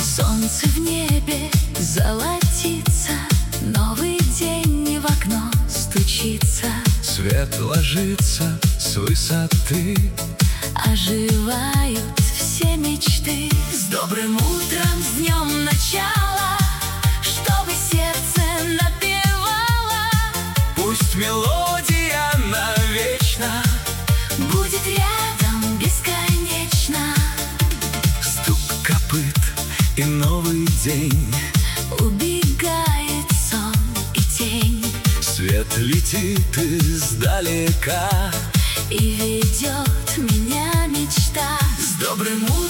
Солнце в небе золотится, новый день в окно стучится. Свет ложится с высоты, оживают все мечты. С добрым утром, с днем начала, чтобы сердце напевало. пусть мелодия навечно будет рядом бесконечно. стук копыт и новый день. Убегает сон и тень, Свет летит издалека, и ведет меня мечта. с добрым утром